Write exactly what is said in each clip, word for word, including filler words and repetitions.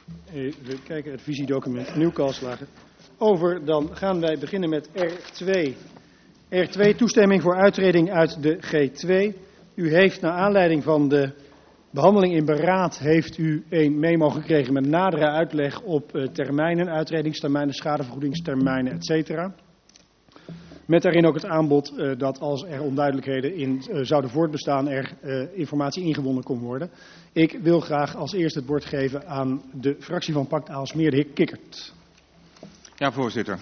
Even kijken, het visiedocument Nieuwkalslagen. Over, dan gaan wij beginnen met R twee. R twee, toestemming voor uittreding uit de G twee. U heeft naar aanleiding van de behandeling in beraad heeft u een memo gekregen met nadere uitleg op uh, termijnen, uitredingstermijnen, schadevergoedingstermijnen, et cetera. Met daarin ook het aanbod uh, dat als er onduidelijkheden in uh, zouden voortbestaan, er uh, informatie ingewonnen kon worden. Ik wil graag als eerste het woord geven aan de fractie van Pact Aalsmeer, de heer Kikkert. Ja, voorzitter.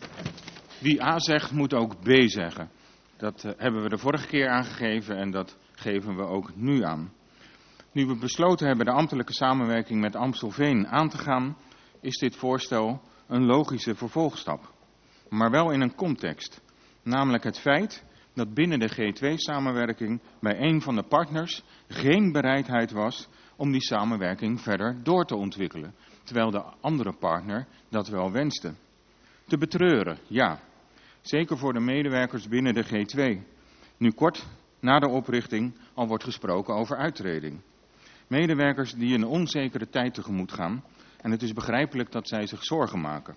Wie A zegt, moet ook B zeggen. Dat uh, hebben we de vorige keer aangegeven en dat geven we ook nu aan. Nu we besloten hebben de ambtelijke samenwerking met Amstelveen aan te gaan, is dit voorstel een logische vervolgstap. Maar wel in een context. Namelijk het feit dat binnen de G twee samenwerking bij een van de partners geen bereidheid was om die samenwerking verder door te ontwikkelen. Terwijl de andere partner dat wel wenste. Te betreuren, ja. Zeker voor de medewerkers binnen de G twee. Nu kort na de oprichting al wordt gesproken over uittreding. Medewerkers die een onzekere tijd tegemoet gaan en het is begrijpelijk dat zij zich zorgen maken.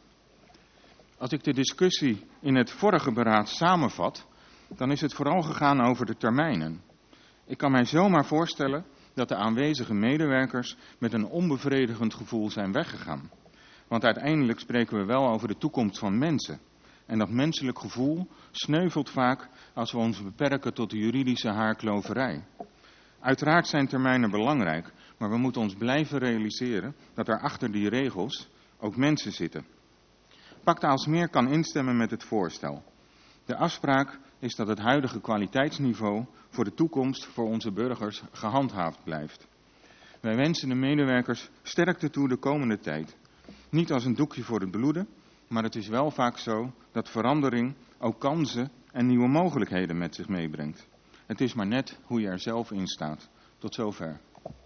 Als ik de discussie in het vorige beraad samenvat, dan is het vooral gegaan over de termijnen. Ik kan mij zomaar voorstellen dat de aanwezige medewerkers met een onbevredigend gevoel zijn weggegaan. Want uiteindelijk spreken we wel over de toekomst van mensen. En dat menselijk gevoel sneuvelt vaak als we ons beperken tot de juridische haarkloverij. Uiteraard zijn termijnen belangrijk, maar we moeten ons blijven realiseren dat er achter die regels ook mensen zitten. Pact Aalsmeer kan instemmen met het voorstel. De afspraak is dat het huidige kwaliteitsniveau voor de toekomst voor onze burgers gehandhaafd blijft. Wij wensen de medewerkers sterkte toe de komende tijd. Niet als een doekje voor het bloeden, maar het is wel vaak zo dat verandering ook kansen en nieuwe mogelijkheden met zich meebrengt. Het is maar net hoe je er zelf in staat. Tot zover.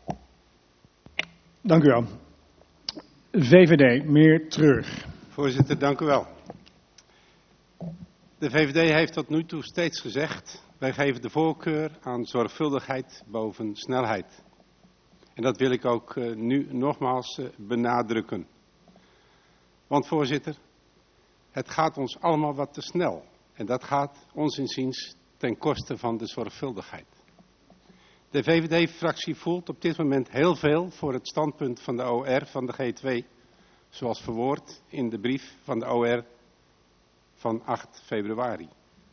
Dank u wel. V V D, meneer Treur. Voorzitter, dank u wel. De V V D heeft tot nu toe steeds gezegd, wij geven de voorkeur aan zorgvuldigheid boven snelheid. En dat wil ik ook uh, nu nogmaals uh, benadrukken. Want voorzitter, het gaat ons allemaal wat te snel. En dat gaat ons inziens ten koste van de zorgvuldigheid. De V V D-fractie voelt op dit moment heel veel voor het standpunt van de O R van de G twee, zoals verwoord in de brief van de O R van acht februari.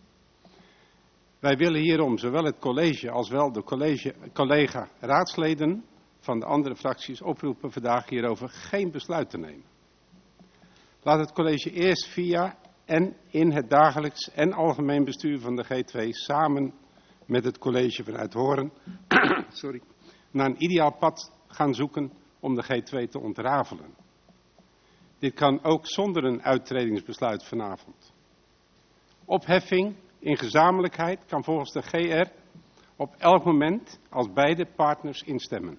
Wij willen hierom zowel het college als wel de college, collega raadsleden van de andere fracties oproepen vandaag hierover geen besluit te nemen. Laat het college eerst via en in het dagelijks en algemeen bestuur van de G twee samen met het college van Uithoren sorry, naar een ideaal pad gaan zoeken om de G twee te ontrafelen. Dit kan ook zonder een uittredingsbesluit vanavond. Opheffing in gezamenlijkheid kan volgens de G R op elk moment als beide partners instemmen.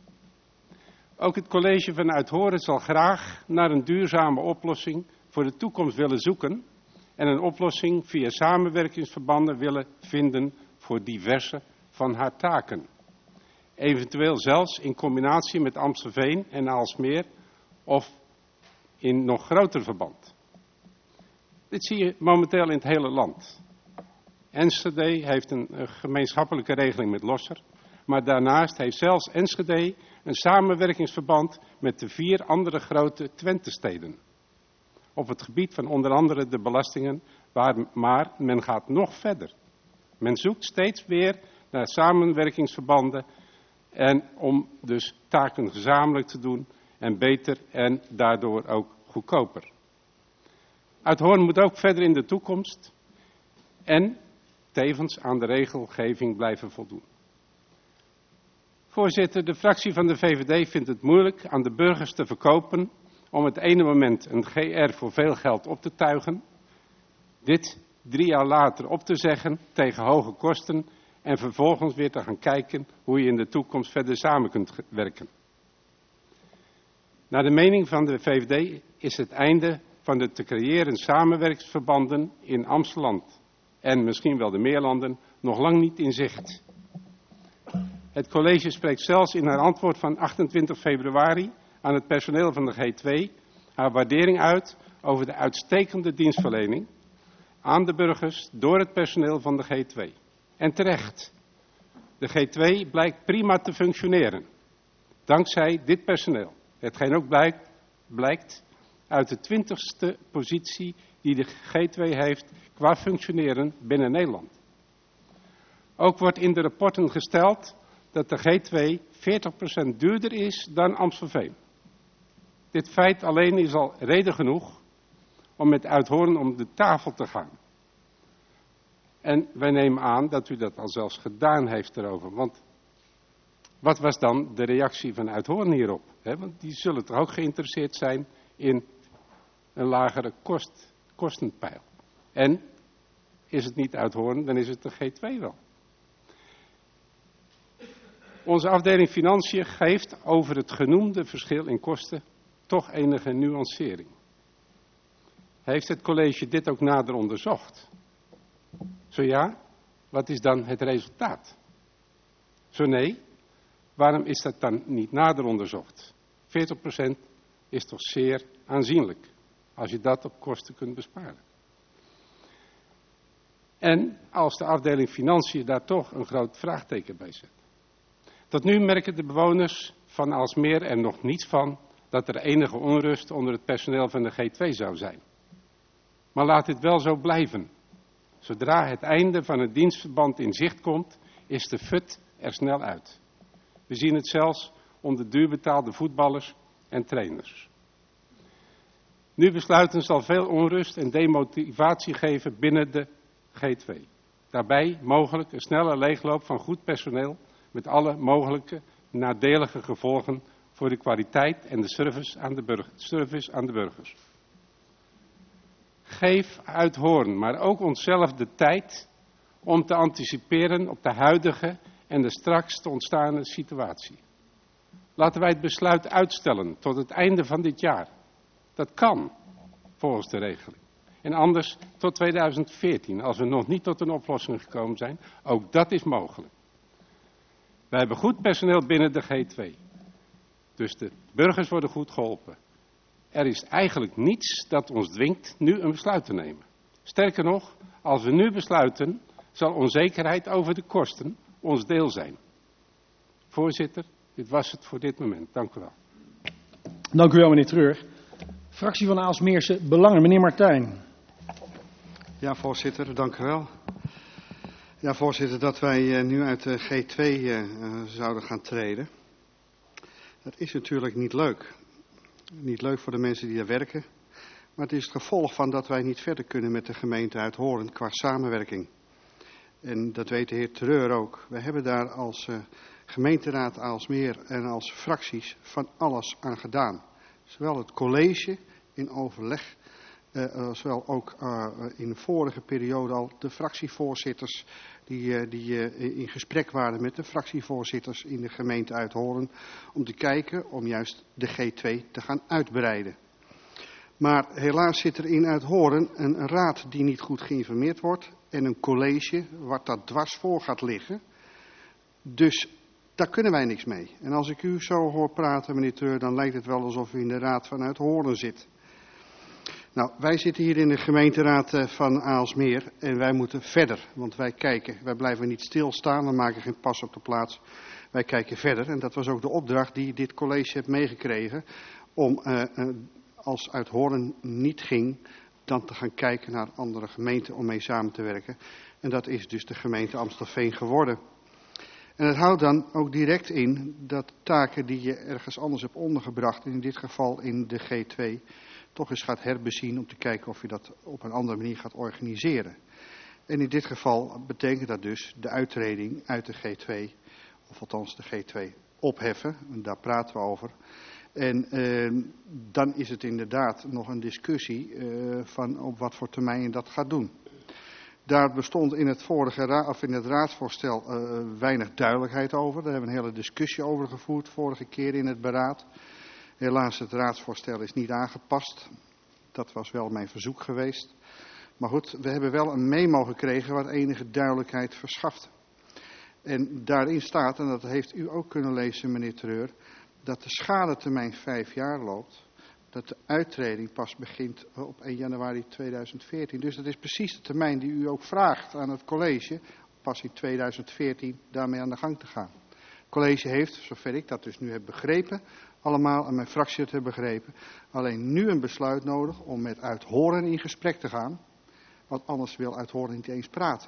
Ook het college van Uithoren zal graag naar een duurzame oplossing voor de toekomst willen zoeken en een oplossing via samenwerkingsverbanden willen vinden voor diverse van haar taken. Eventueel zelfs in combinatie met Amstelveen en Aalsmeer of in nog groter verband. Dit zie je momenteel in het hele land. Enschede heeft een gemeenschappelijke regeling met Losser, maar daarnaast heeft zelfs Enschede een samenwerkingsverband met de vier andere grote Twente-steden. Op het gebied van onder andere de belastingen, waar, maar men gaat nog verder. Men zoekt steeds weer naar samenwerkingsverbanden en om dus taken gezamenlijk te doen en beter en daardoor ook goedkoper. Uithoorn moet ook verder in de toekomst en tevens aan de regelgeving blijven voldoen. Voorzitter, de fractie van de V V D vindt het moeilijk aan de burgers te verkopen om het ene moment een G R voor veel geld op te tuigen, dit drie jaar later op te zeggen tegen hoge kosten en vervolgens weer te gaan kijken hoe je in de toekomst verder samen kunt werken. Naar de mening van de V V D is het einde van de te creëren samenwerkingsverbanden in Amsterdam en misschien wel de Meerlanden nog lang niet in zicht. Het college spreekt zelfs in haar antwoord van achtentwintig februari aan het personeel van de G twee haar waardering uit over de uitstekende dienstverlening aan de burgers door het personeel van de G twee. En terecht. De G twee blijkt prima te functioneren. Dankzij dit personeel. Hetgeen ook blijkt, blijkt uit de twintigste positie die de G twee heeft qua functioneren binnen Nederland. Ook wordt in de rapporten gesteld dat de G twee veertig procent duurder is dan Amstelveen. Dit feit alleen is al reden genoeg om met Uithoorn om de tafel te gaan. En wij nemen aan dat u dat al zelfs gedaan heeft erover. Want wat was dan de reactie van Uithoorn hierop? He, want die zullen toch ook geïnteresseerd zijn in een lagere kost, kostenpeil. En is het niet Uithoorn, dan is het de G twee wel. Onze afdeling Financiën geeft over het genoemde verschil in kosten toch enige nuancering. Heeft het college dit ook nader onderzocht? Zo ja, wat is dan het resultaat? Zo nee, waarom is dat dan niet nader onderzocht? veertig procent is toch zeer aanzienlijk, als je dat op kosten kunt besparen. En als de afdeling Financiën daar toch een groot vraagteken bij zet. Tot nu merken de bewoners van Aalsmeer er nog niets van dat er enige onrust onder het personeel van de G twee zou zijn. Maar laat dit wel zo blijven. Zodra het einde van het dienstverband in zicht komt, is de fut er snel uit. We zien het zelfs onder duurbetaalde voetballers en trainers. Nu besluiten zal veel onrust en demotivatie geven binnen de G twee. Daarbij mogelijk een snelle leegloop van goed personeel met alle mogelijke nadelige gevolgen voor de kwaliteit en de service aan de, burger, service aan de burgers. Geef Uithoorn, maar ook onszelf de tijd om te anticiperen op de huidige en de straks te ontstaande situatie. Laten wij het besluit uitstellen tot het einde van dit jaar. Dat kan, volgens de regeling. En anders tot tweeduizend veertien, als we nog niet tot een oplossing gekomen zijn. Ook dat is mogelijk. Wij hebben goed personeel binnen de G twee. Dus de burgers worden goed geholpen. Er is eigenlijk niets dat ons dwingt nu een besluit te nemen. Sterker nog, als we nu besluiten, zal onzekerheid over de kosten ons deel zijn. Voorzitter, dit was het voor dit moment. Dank u wel. Dank u wel, meneer Treur. Fractie van Aalsmeerse Belangen, meneer Martijn. Ja, voorzitter, dank u wel. Ja, voorzitter, dat wij uh, nu uit de G twee uh, uh, zouden gaan treden. Dat is natuurlijk niet leuk. Niet leuk voor de mensen die daar werken. Maar het is het gevolg van dat wij niet verder kunnen met de gemeente Uithoorn qua samenwerking. En dat weet de heer Treur ook. We hebben daar als uh, gemeenteraad Aalsmeer en als fracties van alles aan gedaan. Zowel het college in overleg, uh, zowel ook uh, in de vorige periode al de fractievoorzitters die, uh, die uh, in gesprek waren met de fractievoorzitters in de gemeente Uithoorn om te kijken om juist de G twee te gaan uitbreiden. Maar helaas zit er in Uithoorn een raad die niet goed geïnformeerd wordt en een college wat daar dwars voor gaat liggen. Dus daar kunnen wij niks mee. En als ik u zo hoor praten, meneer Treur, dan lijkt het wel alsof u in de raad van Uithoorn zit. Nou, wij zitten hier in de gemeenteraad van Aalsmeer en wij moeten verder. Want wij kijken, wij blijven niet stilstaan, we maken geen pas op de plaats. Wij kijken verder en dat was ook de opdracht die dit college heeft meegekregen. Om, uh, uh, als Uithoorn niet ging, dan te gaan kijken naar andere gemeenten om mee samen te werken. En dat is dus de gemeente Amstelveen geworden. En het houdt dan ook direct in dat taken die je ergens anders hebt ondergebracht, in dit geval in de G twee, toch eens gaat herbezien om te kijken of je dat op een andere manier gaat organiseren. En in dit geval betekent dat dus de uittreding uit de G twee, of althans de G twee opheffen, en daar praten we over. En eh, dan is het inderdaad nog een discussie eh, van op wat voor termijn je dat gaat doen. Daar bestond in het vorige ra- of in het raadsvoorstel uh, weinig duidelijkheid over. Daar hebben we een hele discussie over gevoerd vorige keer in het beraad. Helaas, het raadsvoorstel is niet aangepast. Dat was wel mijn verzoek geweest. Maar goed, we hebben wel een memo gekregen wat enige duidelijkheid verschaft. En daarin staat, en dat heeft u ook kunnen lezen, meneer Treur, dat de schadetermijn vijf jaar loopt, dat de uittreding pas begint op één januari tweeduizend veertien. Dus dat is precies de termijn die u ook vraagt aan het college, pas in tweeduizend veertien daarmee aan de gang te gaan. Het college heeft, zover ik dat dus nu heb begrepen, allemaal, en mijn fractie het heeft begrepen, alleen nu een besluit nodig om met Uithoren in gesprek te gaan, want anders wil Uithoren niet eens praten.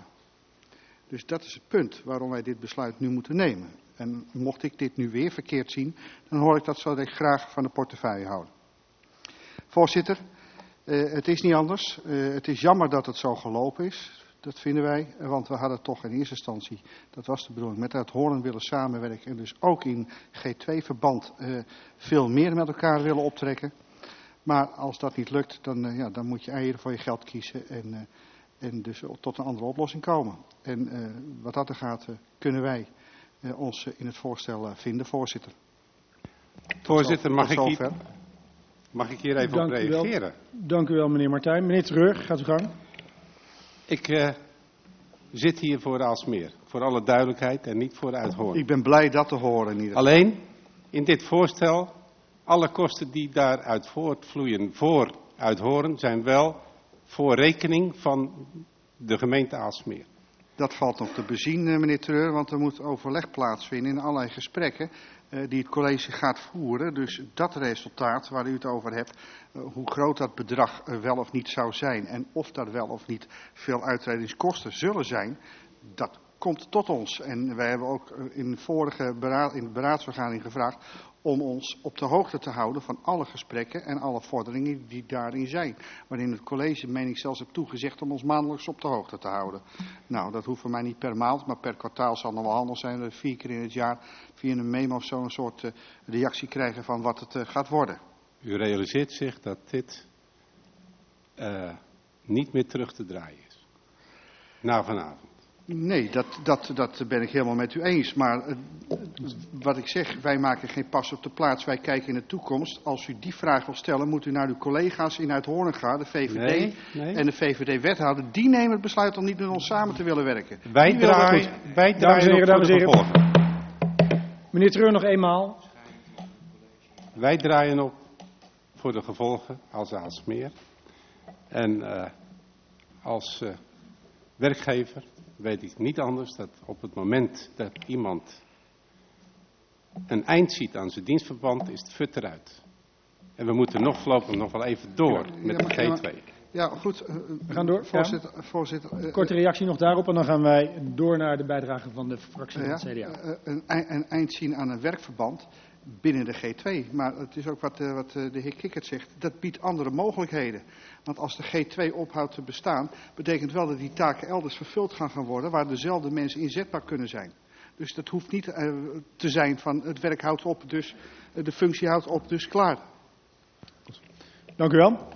Dus dat is het punt waarom wij dit besluit nu moeten nemen. En mocht ik dit nu weer verkeerd zien, dan hoor ik dat zo dat ik graag van de portefeuille houden. Voorzitter, uh, het is niet anders. Uh, het is jammer dat het zo gelopen is. Dat vinden wij, want we hadden toch in eerste instantie, dat was de bedoeling, met Uithoren willen samenwerken. En dus ook in G twee verband uh, veel meer met elkaar willen optrekken. Maar als dat niet lukt, dan, uh, ja, dan moet je eieren voor je geld kiezen en, uh, en dus tot een andere oplossing komen. En uh, wat dat er gaat, uh, kunnen wij uh, ons uh, in het voorstel uh, vinden, voorzitter. Voorzitter, mag ik, zover. hier, mag ik hier even Dank op u wel. reageren? Dank u wel, meneer Martijn. Meneer Treur, gaat u gang. Ik uh, zit hier voor Aalsmeer, voor alle duidelijkheid en niet voor Uithoren. Ik ben blij dat te horen in ieder geval. Alleen, in dit voorstel, alle kosten die daaruit voortvloeien voor Uithoren zijn wel voor rekening van de gemeente Aalsmeer. Dat valt nog te bezien, meneer Treur, want er moet overleg plaatsvinden in allerlei gesprekken uh, die het college gaat voeren. Dus dat resultaat waar u het over hebt, uh, hoe groot dat bedrag uh, wel of niet zou zijn en of daar wel of niet veel uitredingskosten zullen zijn, dat komt tot ons. En wij hebben ook in de vorige beraad, in de beraadsvergadering gevraagd om ons op de hoogte te houden van alle gesprekken en alle vorderingen die daarin zijn. Waarin het college, meen ik, zelfs heb toegezegd om ons maandelijks op de hoogte te houden. Nou, dat hoeft voor mij niet per maand, maar per kwartaal zal nog wel handig zijn. Dat we vier keer in het jaar via een memo of zo een soort uh, reactie krijgen van wat het uh, gaat worden. U realiseert zich dat dit uh, niet meer terug te draaien is. Na vanavond. Nee, dat, dat, dat ben ik helemaal met u eens. Maar uh, wat ik zeg, wij maken geen pas op de plaats. Wij kijken in de toekomst. Als u die vraag wil stellen, moet u naar uw collega's in Uithoren gaan, de V V D nee, nee. en de V V D-wethouder. Die nemen het besluit om niet met ons samen te willen werken. Wij Die willen dat draaien, goed. wij Dames en draaien heren, op dames en voor de heren. gevolgen. Meneer Treur, nog eenmaal. Wij draaien op voor de gevolgen als Aalsmeer. En uh, als uh, werkgever weet ik niet anders dat op het moment dat iemand een eind ziet aan zijn dienstverband, is het fut eruit. En we moeten nog voorlopig nog wel even door met de G twee. Ja, goed. Uh, We gaan door. Voorzitter, ja. voorzitter uh, Korte reactie nog daarop en dan gaan wij door naar de bijdrage van de fractie van uh, het C D A. Uh, een, een eind zien aan een werkverband binnen de G twee. Maar het is ook wat, uh, wat uh, de heer Kikkert zegt. Dat biedt andere mogelijkheden. Want als de G twee ophoudt te bestaan, betekent wel dat die taken elders vervuld gaan, gaan worden waar dezelfde mensen inzetbaar kunnen zijn. Dus dat hoeft niet uh, te zijn van het werk houdt op, dus uh, de functie houdt op, dus klaar. Dank u wel.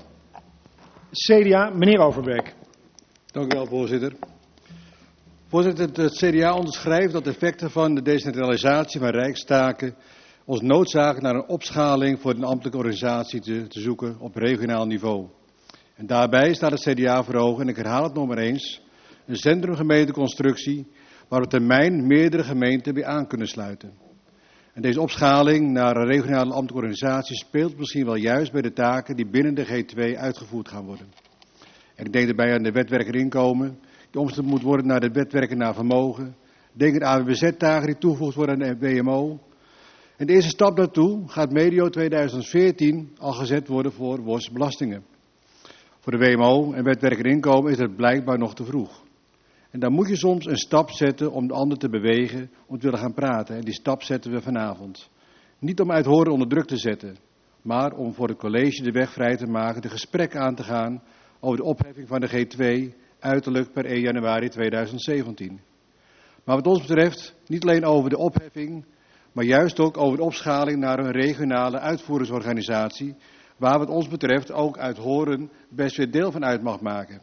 C D A, meneer Overbeek. Dank u wel, voorzitter. Voorzitter, het C D A onderschrijft dat de effecten van de decentralisatie van rijkstaken ons noodzaken naar een opschaling voor een ambtelijke organisatie te, te zoeken op regionaal niveau. En daarbij staat het C D A voor ogen, en ik herhaal het nog maar eens, een centrumgemeenteconstructie waar op termijn meerdere gemeenten bij aan kunnen sluiten. En deze opschaling naar een regionale ambtelijke organisatie speelt misschien wel juist bij de taken die binnen de G twee uitgevoerd gaan worden. En ik denk daarbij aan de wetwerker inkomen, die omgezet moet worden naar de wetwerker naar vermogen. Denk aan de A W B Z-taken die toegevoegd worden aan de W M O. En de eerste stap daartoe gaat medio tweeduizend veertien al gezet worden voor W O S-belastingen. Voor de W M O en wetwerker inkomen is het blijkbaar nog te vroeg. En dan moet je soms een stap zetten om de ander te bewegen om te willen gaan praten. En die stap zetten we vanavond. Niet om Uithoren onder druk te zetten, maar om voor het college de weg vrij te maken de gesprekken aan te gaan over de opheffing van de G twee uiterlijk per één januari tweeduizend zeventien. Maar wat ons betreft niet alleen over de opheffing, maar juist ook over de opschaling naar een regionale uitvoeringsorganisatie, waar wat ons betreft ook Uithoren best weer deel van uit mag maken.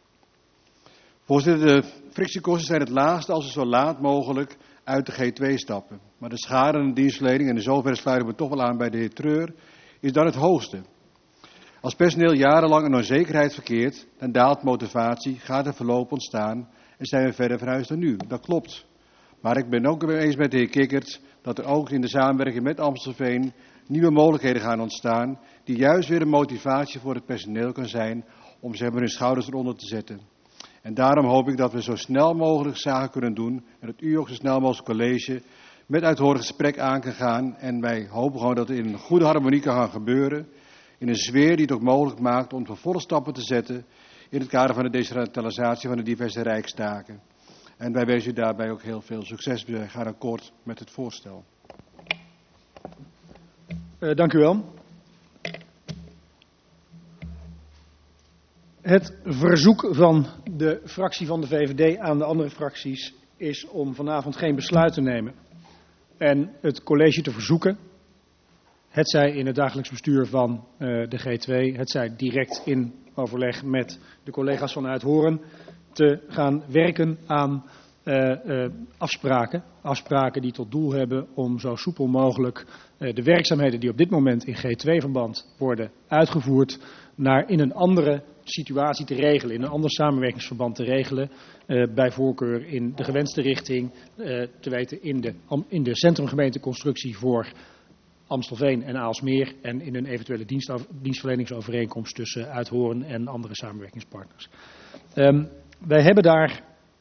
Voorzitter, de frictiekosten zijn het laagste als we zo laat mogelijk uit de G twee stappen. Maar de schade aan de dienstverlening, en in zoverre sluit ik me toch wel aan bij de heer Treur, is dan het hoogste. Als personeel jarenlang in onzekerheid verkeert, dan daalt motivatie, gaat er verloop ontstaan en zijn we verder verhuisd dan nu. Dat klopt. Maar ik ben ook eens met de heer Kikkert dat er ook in de samenwerking met Amstelveen nieuwe mogelijkheden gaan ontstaan, die juist weer een motivatie voor het personeel kan zijn om zeg maar hun schouders eronder te zetten. En daarom hoop ik dat we zo snel mogelijk zaken kunnen doen en dat u ook zo snel mogelijk college met Uithoren gesprek aan kan gaan. En wij hopen gewoon dat het in een goede harmonie kan gaan gebeuren, in een sfeer die het ook mogelijk maakt om vervolgstappen te zetten in het kader van de decentralisatie van de diverse rijkstaken. En wij wensen u daarbij ook heel veel succes. We gaan akkoord met het voorstel. Uh, dank u wel. Het verzoek van de fractie van de V V D aan de andere fracties is om vanavond geen besluit te nemen en het college te verzoeken, hetzij in het dagelijks bestuur van uh, de G twee, hetzij direct in overleg met de collega's van Uithoren, te gaan werken aan uh, uh, afspraken. Afspraken die tot doel hebben om zo soepel mogelijk uh, de werkzaamheden die op dit moment in G twee verband worden uitgevoerd, naar in een andere situatie te regelen, in een ander samenwerkingsverband te regelen, uh, bij voorkeur in de gewenste richting, uh, te weten in de, in de centrumgemeenteconstructie voor Amstelveen en Aalsmeer en in een eventuele dienst, dienstverleningsovereenkomst tussen Uithoren en andere samenwerkingspartners. Um, wij hebben daar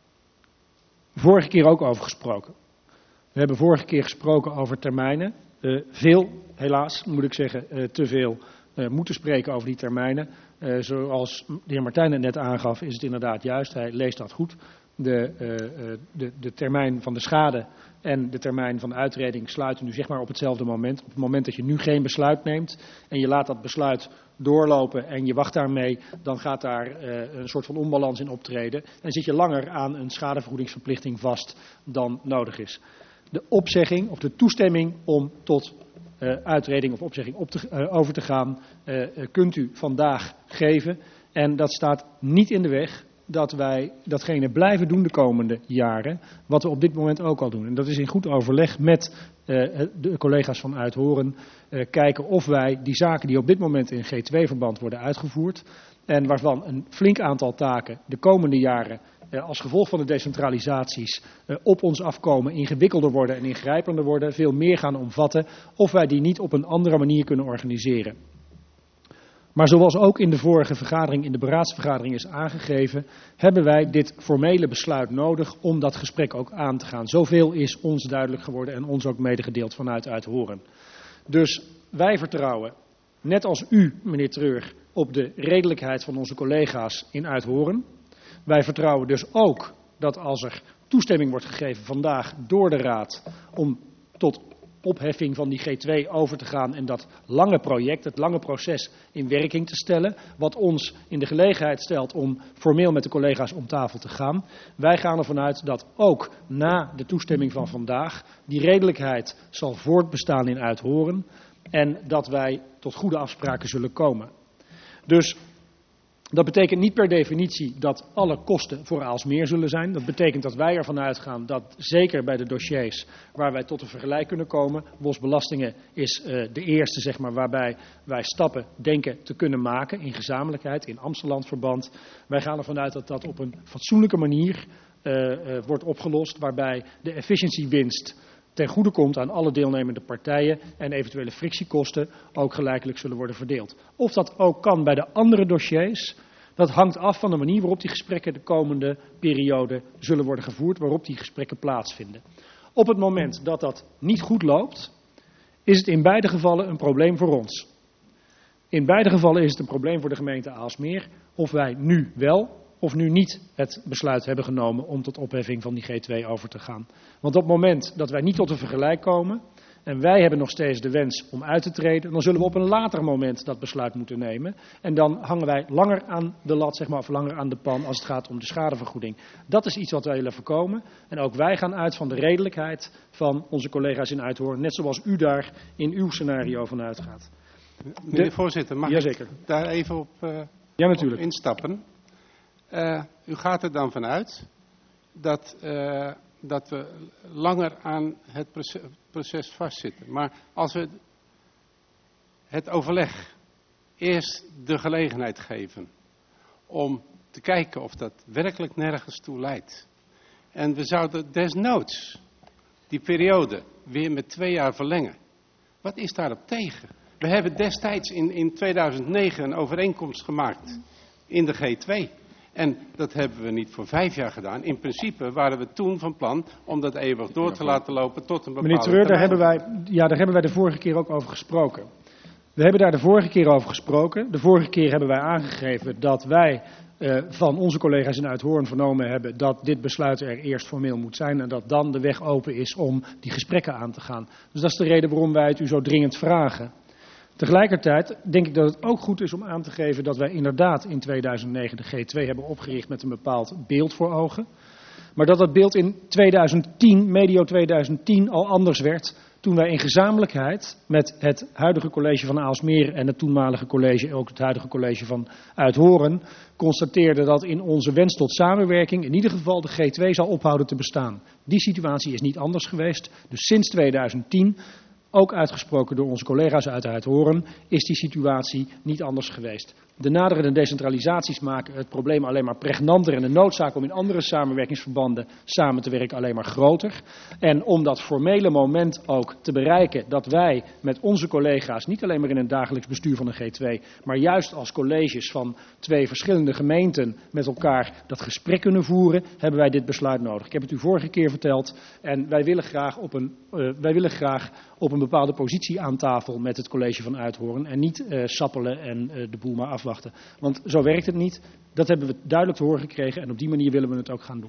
vorige keer ook over gesproken. We hebben vorige keer gesproken over termijnen. Uh, veel, helaas moet ik zeggen, uh, te veel uh, moeten spreken over die termijnen. Uh, zoals de heer Martijn het net aangaf, is het inderdaad juist. Hij leest dat goed. De, uh, de, de termijn van de schade en de termijn van de uitreding sluiten nu zeg maar op hetzelfde moment. Op het moment dat je nu geen besluit neemt en je laat dat besluit doorlopen en je wacht daarmee, dan gaat daar uh, een soort van onbalans in optreden. En zit je langer aan een schadevergoedingsverplichting vast dan nodig is. De opzegging of de toestemming om tot uh, uitreding of opzegging op te, uh, over te gaan, uh, uh, kunt u vandaag geven. En dat staat niet in de weg dat wij datgene blijven doen de komende jaren, wat we op dit moment ook al doen. En dat is in goed overleg met uh, de collega's van Uithoren, uh, kijken of wij die zaken die op dit moment in G twee verband worden uitgevoerd, en waarvan een flink aantal taken de komende jaren uh, als gevolg van de decentralisaties uh, op ons afkomen, ingewikkelder worden en ingrijpender worden, veel meer gaan omvatten, of wij die niet op een andere manier kunnen organiseren. Maar zoals ook in de vorige vergadering, in de beraadsvergadering is aangegeven, hebben wij dit formele besluit nodig om dat gesprek ook aan te gaan. Zoveel is ons duidelijk geworden en ons ook medegedeeld vanuit Uithoren. Dus wij vertrouwen, net als u, meneer Treur, op de redelijkheid van onze collega's in Uithoren. Wij vertrouwen dus ook dat als er toestemming wordt gegeven vandaag door de Raad om tot opheffing van die G twee over te gaan en dat lange project, het lange proces in werking te stellen, wat ons in de gelegenheid stelt om formeel met de collega's om tafel te gaan. Wij gaan ervan uit dat ook na de toestemming van vandaag die redelijkheid zal voortbestaan in Uithoren en dat wij tot goede afspraken zullen komen. Dus dat betekent niet per definitie dat alle kosten voor Aalsmeer zullen zijn. Dat betekent dat wij ervan uitgaan dat zeker bij de dossiers waar wij tot een vergelijk kunnen komen, bosbelastingen is uh, de eerste zeg maar, waarbij wij stappen denken te kunnen maken in gezamenlijkheid, in Amstellandverband. Wij gaan ervan uit dat dat op een fatsoenlijke manier uh, uh, wordt opgelost, waarbij de efficiëntiewinst ten goede komt aan alle deelnemende partijen en eventuele frictiekosten ook gelijkelijk zullen worden verdeeld. Of dat ook kan bij de andere dossiers, dat hangt af van de manier waarop die gesprekken de komende periode zullen worden gevoerd, waarop die gesprekken plaatsvinden. Op het moment dat dat niet goed loopt, is het in beide gevallen een probleem voor ons. In beide gevallen is het een probleem voor de gemeente Aalsmeer, of wij nu wel of nu niet het besluit hebben genomen om tot opheffing van die G twee over te gaan. Want op het moment dat wij niet tot een vergelijk komen en wij hebben nog steeds de wens om uit te treden, dan zullen we op een later moment dat besluit moeten nemen. En dan hangen wij langer aan de lat, zeg maar, of langer aan de pan als het gaat om de schadevergoeding. Dat is iets wat wij willen voorkomen. En ook wij gaan uit van de redelijkheid van onze collega's in Uithoren, net zoals u daar in uw scenario van uitgaat. Meneer de voorzitter, mag Jazeker. ik daar even op, uh, ja, natuurlijk. op instappen? Uh, u gaat er dan vanuit dat, uh, dat we langer aan het proces, proces vastzitten. Maar als we het overleg eerst de gelegenheid geven om te kijken of dat werkelijk nergens toe leidt. En we zouden desnoods die periode weer met twee jaar verlengen. Wat is daarop tegen? We hebben destijds in, in tweeduizend negen een overeenkomst gemaakt in de G twee. En dat hebben we niet voor vijf jaar gedaan. In principe waren we toen van plan om dat eeuwig door te laten lopen tot een bepaalde Meneer Treur, daar termijn. hebben, wij, ja, daar hebben wij de vorige keer ook over gesproken. We hebben daar de vorige keer over gesproken. De vorige keer hebben wij aangegeven dat wij uh, van onze collega's in Uithoorn vernomen hebben dat dit besluit er eerst formeel moet zijn en dat dan de weg open is om die gesprekken aan te gaan. Dus dat is de reden waarom wij het u zo dringend vragen. Tegelijkertijd denk ik dat het ook goed is om aan te geven dat wij inderdaad in tweeduizend negen de G twee hebben opgericht met een bepaald beeld voor ogen. Maar dat dat beeld in tweeduizend tien, medio tweeduizend tien, al anders werd toen wij in gezamenlijkheid met het huidige college van Aalsmeer en het toenmalige college, ook het huidige college van Uithoorn, constateerden dat in onze wens tot samenwerking in ieder geval de G twee zal ophouden te bestaan. Die situatie is niet anders geweest. Dus sinds tweeduizend tien, ook uitgesproken door onze collega's uit Uithoorn, is die situatie niet anders geweest. De naderende decentralisaties maken het probleem alleen maar pregnanter en de noodzaak om in andere samenwerkingsverbanden samen te werken alleen maar groter. En om dat formele moment ook te bereiken dat wij met onze collega's, niet alleen maar in het dagelijks bestuur van de G twee, maar juist als colleges van twee verschillende gemeenten met elkaar dat gesprek kunnen voeren, hebben wij dit besluit nodig. Ik heb het u vorige keer verteld en wij willen graag op een, uh, wij willen graag op een bepaalde positie aan tafel met het college van Uithoorn en niet uh, sappelen en uh, de boel maar afwachten. Want zo werkt het niet. Dat hebben we duidelijk te horen gekregen en op die manier willen we het ook gaan doen.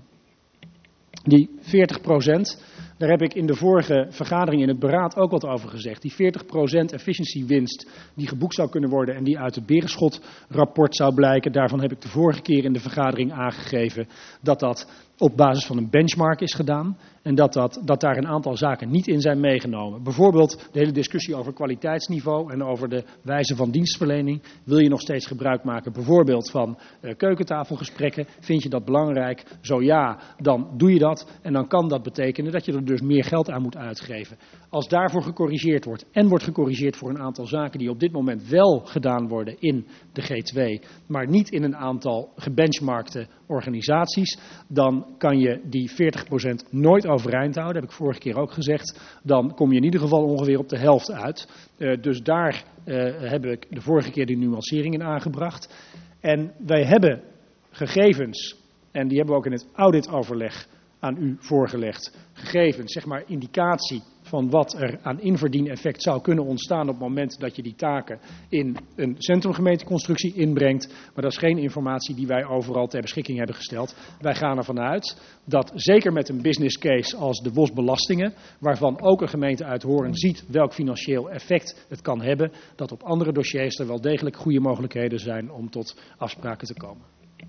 Die veertig procent, daar heb ik in de vorige vergadering in het beraad ook wat over gezegd. Die veertig procent efficiëntiewinst die geboekt zou kunnen worden en die uit het Berenschot-rapport zou blijken, daarvan heb ik de vorige keer in de vergadering aangegeven dat dat op basis van een benchmark is gedaan en dat, dat, dat daar een aantal zaken niet in zijn meegenomen. Bijvoorbeeld de hele discussie over kwaliteitsniveau en over de wijze van dienstverlening. Wil je nog steeds gebruik maken bijvoorbeeld van uh, keukentafelgesprekken? Vind je dat belangrijk? Zo ja, dan doe je dat en dan kan dat betekenen dat je er dus meer geld aan moet uitgeven. Als daarvoor gecorrigeerd wordt en wordt gecorrigeerd voor een aantal zaken die op dit moment wel gedaan worden in de G twee, maar niet in een aantal gebenchmarkte organisaties, dan kan je die veertig procent nooit overeind houden. Dat heb ik vorige keer ook gezegd. Dan kom je in ieder geval ongeveer op de helft uit. Uh, dus daar uh, heb ik de vorige keer die nuancering in aangebracht. En wij hebben gegevens, en die hebben we ook in het auditoverleg aan u voorgelegd, gegevens, zeg maar indicatie van wat er aan inverdieneffect zou kunnen ontstaan op het moment dat je die taken in een centrumgemeenteconstructie inbrengt. Maar dat is geen informatie die wij overal ter beschikking hebben gesteld. Wij gaan ervan uit dat zeker met een business case als de W O S-belastingen, waarvan ook een gemeente Uithoorn ziet welk financieel effect het kan hebben, dat op andere dossiers er wel degelijk goede mogelijkheden zijn om tot afspraken te komen.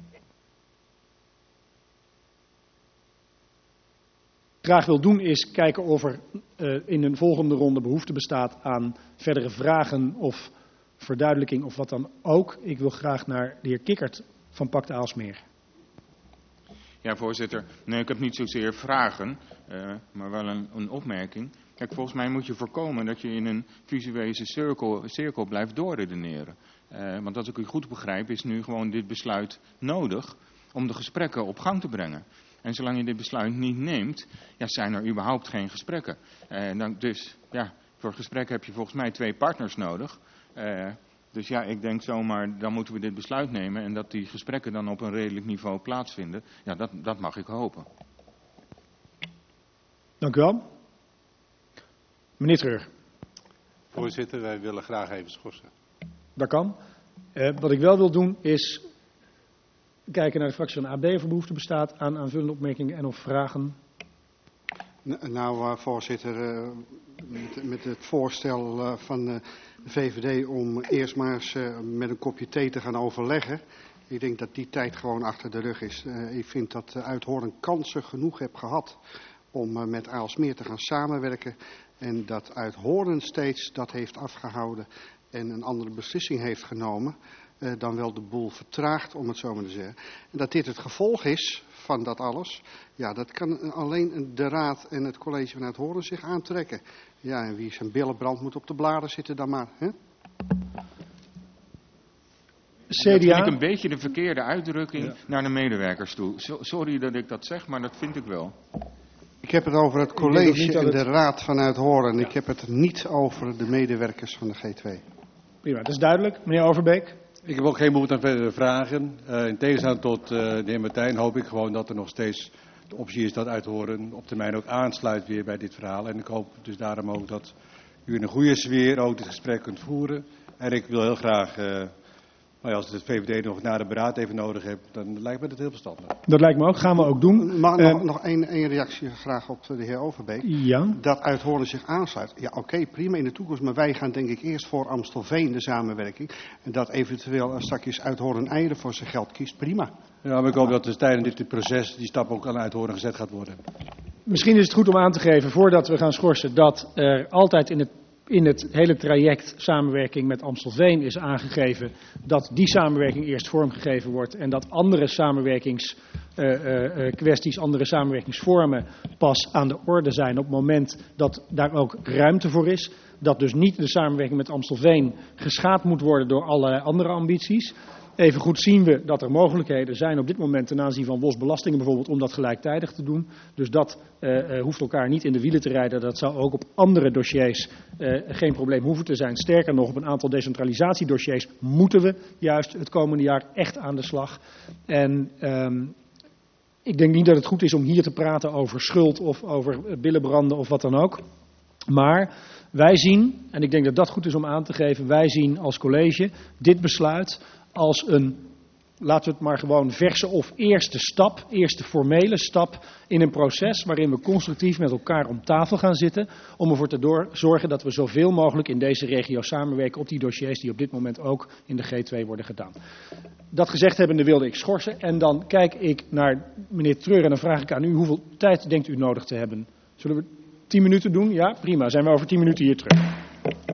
Graag wil doen is kijken of er uh, in een volgende ronde behoefte bestaat aan verdere vragen of verduidelijking of wat dan ook. Ik wil graag naar de heer Kikkert van Pact Aalsmeer. Ja, voorzitter. Nee, ik heb niet zozeer vragen, uh, maar wel een, een opmerking. Kijk, volgens mij moet je voorkomen dat je in een visuele cirkel, cirkel blijft doorredeneren. Uh, want als ik u goed begrijp is nu gewoon dit besluit nodig om de gesprekken op gang te brengen. En zolang je dit besluit niet neemt, ja, zijn er überhaupt geen gesprekken. Uh, dan, dus ja, voor gesprekken heb je volgens mij twee partners nodig. Uh, dus ja, ik denk zomaar, dan moeten we dit besluit nemen en dat die gesprekken dan op een redelijk niveau plaatsvinden. Ja, dat, dat mag ik hopen. Dank u wel. Meneer Treur. Voorzitter, wij willen graag even schorsen. Dat kan. Uh, wat ik wel wil doen is kijken naar de fractie van A B of er behoefte bestaat aan aanvullende opmerkingen en of vragen. Nou, uh, voorzitter, uh, met, met het voorstel uh, van uh, de V V D om eerst maar eens uh, met een kopje thee te gaan overleggen. Ik denk dat die tijd gewoon achter de rug is. Uh, ik vind dat uh, Uithoorn kansen genoeg heb gehad om uh, met Aalsmeer te gaan samenwerken. En dat Uithoorn steeds dat heeft afgehouden en een andere beslissing heeft genomen. Uh, dan wel de boel vertraagt, om het zo maar te zeggen. En dat dit het gevolg is van dat alles, ja, dat kan alleen de Raad en het college van Uithoorn zich aantrekken. Ja, en wie zijn billen brandt moet op de bladen zitten dan maar, hè? C D A. Dat vind ik een beetje de verkeerde uitdrukking ja. naar de medewerkers toe. So, sorry dat ik dat zeg, maar dat vind ik wel. Ik heb het over het Ik denk ook college niet dat en de het- raad van Uithoren. Ik heb het niet over de medewerkers van de G twee. Prima, dat is duidelijk. Meneer Overbeek. Ik heb ook geen behoefte aan verdere vragen. Uh, in tegenstelling tot uh, de heer Martijn hoop ik gewoon dat er nog steeds de optie is dat Uithoren op termijn ook aansluit weer bij dit verhaal. En ik hoop dus daarom ook dat u in een goede sfeer ook dit gesprek kunt voeren. En ik wil heel graag, uh, nou ja, als de V V D nog nader beraad even nodig heeft, dan lijkt me dat heel verstandig. Dat lijkt me ook, gaan we ook doen. Mag Eh, nog, nog één, één reactie graag op de heer Overbeek. Ja, Dat Uithoren zich aansluit. Ja, oké, okay, prima in de toekomst. Maar wij gaan denk ik eerst voor Amstelveen de samenwerking. En dat eventueel uh, straks Uithoren Eieren voor zijn geld kiest. Prima. Ja, maar ik hoop dat dus tijdens dit proces die stap ook aan Uithoren gezet gaat worden. misschien is het goed om aan te geven, voordat we gaan schorsen, dat er altijd in het, in het hele traject samenwerking met Amstelveen is aangegeven dat die samenwerking eerst vormgegeven wordt en dat andere samenwerkingskwesties, uh, uh, andere samenwerkingsvormen pas aan de orde zijn op het moment dat daar ook ruimte voor is. Dat dus niet de samenwerking met Amstelveen geschaad moet worden door alle andere ambities. Evengoed zien we dat er mogelijkheden zijn op dit moment ten aanzien van bosbelastingen bijvoorbeeld om dat gelijktijdig te doen. Dus dat uh, uh, hoeft elkaar niet in de wielen te rijden. Dat zou ook op andere dossiers uh, geen probleem hoeven te zijn. Sterker nog, op een aantal decentralisatiedossiers moeten we juist het komende jaar echt aan de slag. En um, ik denk niet dat het goed is om hier te praten over schuld of over billenbranden of wat dan ook. Maar wij zien, en ik denk dat dat goed is om aan te geven, wij zien als college dit besluit als een, laten we het maar gewoon verse of eerste stap, eerste formele stap in een proces waarin we constructief met elkaar om tafel gaan zitten om ervoor te door, zorgen dat we zoveel mogelijk in deze regio samenwerken op die dossiers die op dit moment ook in de G twee worden gedaan. Dat gezegd hebbende wilde ik schorsen en dan kijk ik naar meneer Treur en dan vraag ik aan u, hoeveel tijd denkt u nodig te hebben? Zullen we tien minuten doen? Ja, prima. Zijn we over tien minuten hier terug.